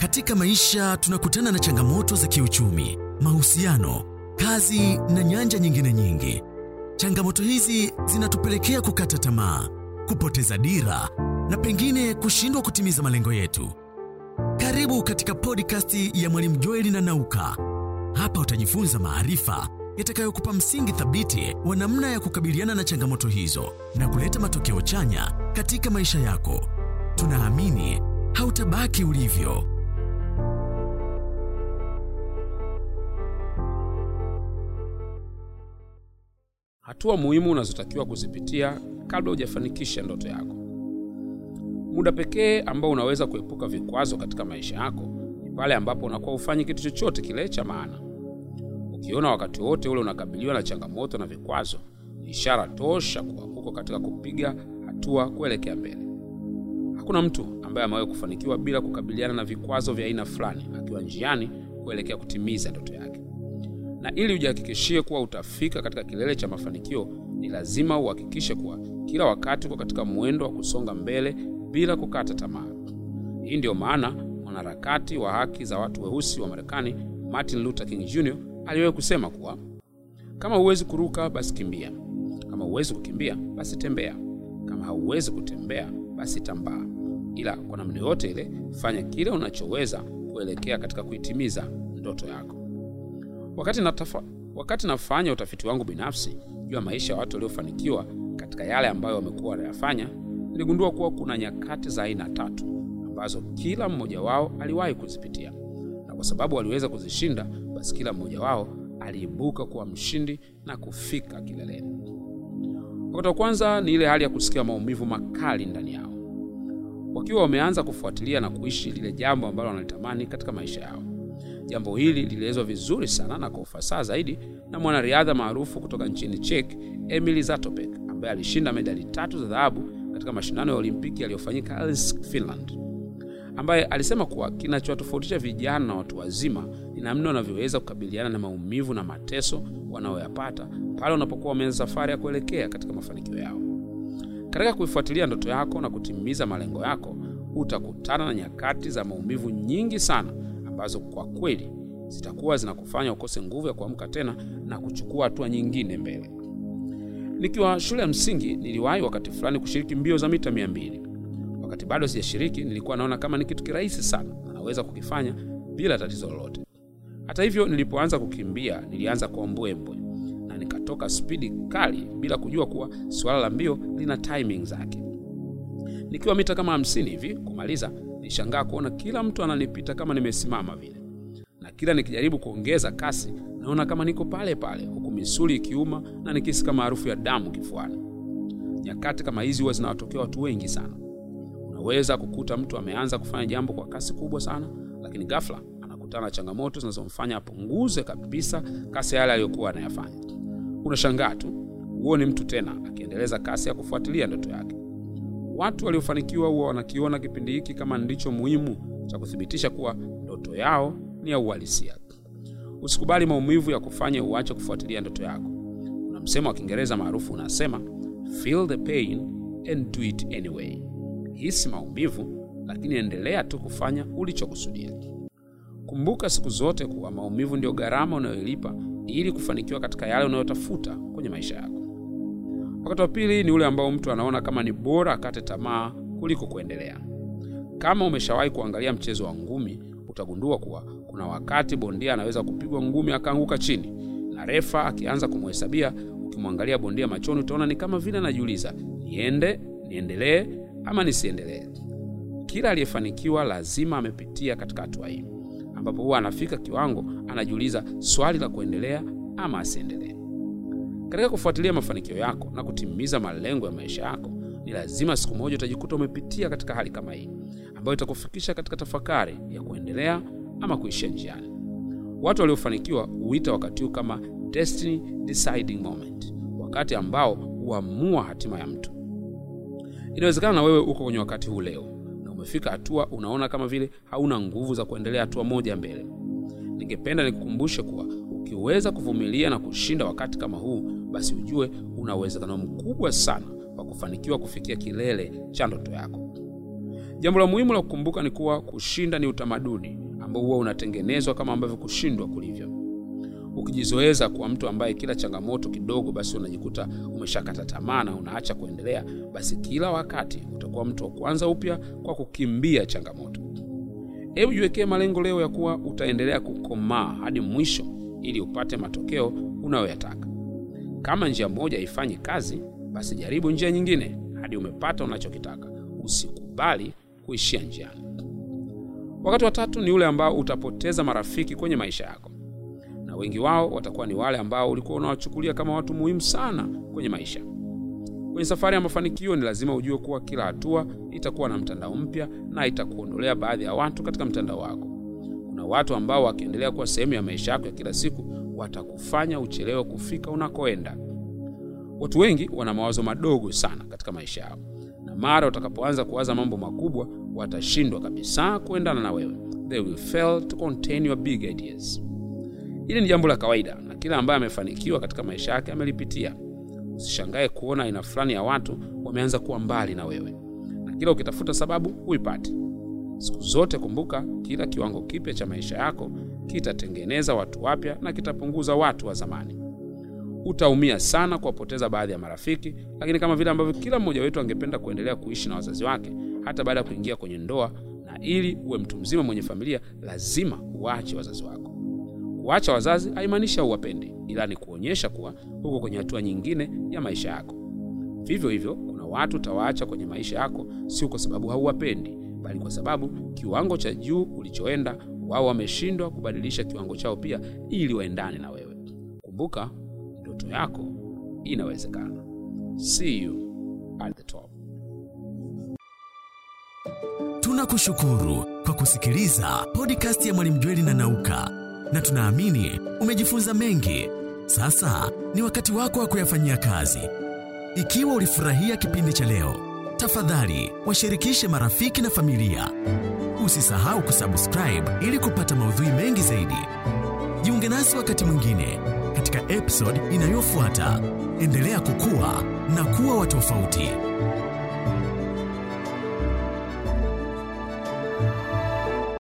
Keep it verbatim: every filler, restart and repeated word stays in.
Katika maisha tunakutana na changamoto za kiuchumi, mahusiano, kazi na nyanja nyingine nyingi. Changamoto hizi zinatupelekea kukata tamaa, kupoteza dira na pengine kushindwa kutimiza malengo yetu. Karibu katika podcast ya Mwalimu Joel na Nauka. Hapa utajifunza maarifa yatakayokupa msingi thabiti wa namna ya kukabiliana na changamoto hizo na kuleta matokeo chanya katika maisha yako. Tunaamini hautabaki ulivyo. Hatua muhimu unazotakiwa kuzipitia kabla hujafanikisha ndoto yako. Muda pekee ambao unaweza kuepuka vikwazo katika maisha yako ni pale ambapo unakuwa ufanyi kitu chochote kile cha maana. Ukiona wakati wote ule unakabiliwa na changamoto na vikwazo, ni ishara tosha kuwa uko katika kupiga hatua kuelekea mbele. Hakuna mtu ambaye amewahi kufanikiwa bila kukabiliana na vikwazo vya aina fulani akiwa njiani kuelekea kutimiza ndoto yake. Na ili ujihakikishie kuwa utafika katika kilele cha mafanikio, ni lazima uhakikishe kuwa kila wakati uko katika mwendo wa kusonga mbele bila kukata tamaa. Hii ndio maana mwanaharakati wa haki za watu weusi wa Marekani, Martin Luther King Junior aliwahi kusema kuwa kama huwezi kuruka basi kimbia, kama huwezi kukimbia basi tembea, kama hauwezi kutembea basi tambaa, ila kwa namna yote ile fanya kile unachoweza kuelekea katika kuitimiza ndoto yako. Wakati natafa, wakati nafanya utafiti wangu binafsi juu ya maisha ya watu waliofanikiwa katika yale ambayo wamekuwa wanayafanya, niligundua kuwa kuna nyakati za aina tatu ambazo kila mmoja wao aliwahi kuzipitia. Na kwa sababu waliweza kuzishinda, basi kila mmoja wao aliibuka kuwa mshindi na kufika kileleni. Wakati wa kwanza ni ile hali ya kusikia maumivu makali ndani yao, wakiwa wameanza kufuatilia na kuishi lile jambo ambalo wanalitamani katika maisha yao. Jambo hili lilielezwa vizuri sana na kwa ufasaha zaidi na mwanariadha maarufu kutoka nchini Czech, Emil Zatopek, ambaye alishinda medali tatu za dhahabu katika mashindano ya Olimpiki yaliyofanyika Helsinki, Finland, ambaye alisema kuwa kinachowatofautisha vijana na watu wazima ni namna wanavyoweza kukabiliana na maumivu na mateso wanayoyapata pale wanapokuwa wameanza safari ya kuelekea katika mafanikio yao. Katika kuifuatilia ndoto yako na kutimiza malengo yako, utakutana na nyakati za maumivu nyingi sana ambazo kwa kweli zitakuwa zinakufanya ukose nguvu ya kuamka tena na kuchukua hatua nyingine mbele. Nikiwa shule ya msingi, niliwahi wakati fulani kushiriki mbio za mita mia mbili. Wakati bado sijashiriki, nilikuwa naona kama ni kitu kirahisi sana na naweza kukifanya bila tatizo lolote. Hata hivyo, nilipoanza kukimbia, nilianza kwa mbwembwe na nikatoka spidi kali bila kujua kuwa swala la mbio lina timing zake. Nikiwa mita kama hamsini hivi kumaliza, nilishangaa kuona kila mtu ananipita kama nimesimama vile. Na kila nikijaribu kuongeza kasi, naona kama niko pale pale, huku misuli ikiuma na nikihisi kama harufu ya damu kifuani. Nyakati kama hizi huwa zinawatokea watu wengi sana. Unaweza kukuta mtu ameanza kufanya jambo kwa kasi kubwa sana, lakini ghafla anakutana na changamoto zinazomfanya apunguze kabisa kasi yale aliyokuwa anayafanya. Unashangaa tu, uone mtu tena akiendeleza kasi ya kufuatilia ndoto yake. Watu waliofanikiwa huwa wanakiona kipindi hiki kama ndicho muhimu cha kuthibitisha kuwa ndoto yao ni ya uhalisia. Usikubali maumivu ya kufanya uache kufuatilia ndoto yako. Kuna msemo wa Kiingereza maarufu unasema, feel the pain and do it anyway. Hisi maumivu, lakini endelea tu kufanya ulichokusudia. Kumbuka siku zote kuwa maumivu ndio gharama unayolipa ili kufanikiwa katika yale unayotafuta kwenye maisha yako. Wakati wa pili ni ule ambao mtu anaona kama ni bora akate tamaa kuliko kuendelea. Kama umeshawahi kuangalia mchezo wa ngumi, utagundua kuwa kuna wakati bondia anaweza kupigwa ngumi akaanguka chini, na refa akianza kumhesabia. Ukimwangalia bondia machoni, utaona ni kama vile anajiuliza, niende, niendelee ama nisiendelee. Kila aliyefanikiwa lazima amepitia katika hatua hii, ambapo huwa anafika kiwango anajiuliza swali la kuendelea ama asiendelee. Katika kufuatilia mafanikio yako na kutimiza malengo ya maisha yako, ni lazima siku moja utajikuta umepitia katika hali kama hii, ambayo itakufikisha katika tafakari ya kuendelea ama kuishia njiani. Watu waliofanikiwa huita wakati huu kama destiny deciding moment, wakati ambao huamua hatima ya mtu. Inawezekana na wewe uko kwenye wakati huu leo na umefika hatua unaona kama vile hauna nguvu za kuendelea hatua moja mbele. Ningependa nikukumbushe kuwa ukiweza kuvumilia na kushinda wakati kama huu, basi ujue una uwezekano mkubwa sana wa kufanikiwa kufikia kilele cha ndoto yako. Jambo la muhimu la kukumbuka ni kuwa kushinda ni utamaduni ambao huwa unatengenezwa kama ambavyo kushindwa kulivyo. Ukijizoeza kwa mtu ambaye kila changamoto kidogo basi unajikuta umeshakata tamaa na unaacha kuendelea, basi kila wakati utakuwa mtu wa kwanza upya kwa kukimbia changamoto. Hebu jiwekee malengo leo ya kuwa utaendelea kukomaa hadi mwisho ili upate matokeo unayoyataka. Kama njia moja haifanyi kazi, basi jaribu njia nyingine hadi umepata unachokitaka. Usikubali kuishia njiani. Wakati wa tatu ni ule ambao utapoteza marafiki kwenye maisha yako. Na wengi wao watakuwa ni wale ambao ulikuwa unawachukulia kama watu muhimu sana kwenye maisha. Kwenye safari ya mafanikio ni lazima ujue kuwa kila hatua itakuwa na mtandao mpya na itakuondolea baadhi ya watu katika mtandao wako. Kuna watu ambao wakiendelea kuwa sehemu ya maisha yako ya kila siku watakufanya uchelewe kufika unakoenda. Watu wengi wana mawazo madogo sana katika maisha yao. Na mara utakapoanza kuwaza mambo makubwa, watashindwa kabisa kuendana na wewe. They will fail to contain your big ideas. Hili ni jambo la kawaida na kila ambaye amefanikiwa katika maisha yake amelipitia. Usishangae kuona aina fulani ya watu wameanza kuwa mbali na wewe. Na kila ukitafuta sababu huipati. Siku zote kumbuka, kila kiwango kipya cha maisha yako kitatengeneza watu wapya na kitapunguza watu wa zamani. Utaumia sana kwa kupoteza baadhi ya marafiki, lakini kama vile ambavyo kila mmoja wetu angependa kuendelea kuishi na wazazi wake hata baada ya kuingia kwenye ndoa, na ili uwe mtu mzima mwenye familia lazima uache wazazi wako. Kuacha wazazi haimaanishi uwapendi, ila ni kuonyesha kuwa uko kwenye hatua nyingine ya maisha yako. Vivyo hivyo, kuna watu utawaacha kwenye maisha yako sio kwa sababu hauwapendi, bali kwa sababu kiwango cha juu ulichoenda wao wameshindwa kubadilisha kiwango chao pia ili waendane na wewe. Kumbuka, ndoto yako inawezekana. See you at the top. Tunakushukuru kwa kusikiliza podcast ya Mwalimu Jweli na Nauka, na tunaamini umejifunza mengi. Sasa ni wakati wako wa kuyafanyia kazi. Ikiwa ulifurahia kipindi cha leo, tafadhali washirikishe marafiki na familia. Usisahau kusubscribe ili kupata maudhui mengi zaidi. Jiunge nasi wakati mwingine katika episode inayofuata. Endelea kukua na kuwa wa tofauti.